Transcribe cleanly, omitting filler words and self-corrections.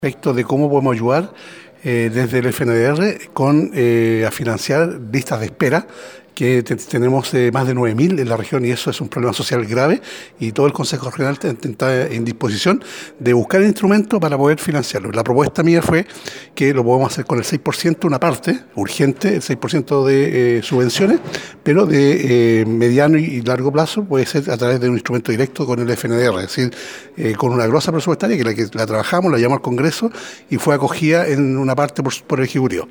Respecto de cómo podemos ayudar desde el FNDR a financiar listas de espera que tenemos más de 9.000 en la región y eso es un problema social grave y todo el Consejo Regional está en disposición de buscar el instrumento para poder financiarlo. La propuesta mía fue que lo podemos hacer con el 6%, una parte urgente, el 6% de subvenciones, pero de mediano y largo plazo puede ser a través de un instrumento directo con el FNDR, es decir, con una glosa presupuestaria que la trabajamos, la llevamos al Congreso y fue acogida en una parte por el Ejecutivo.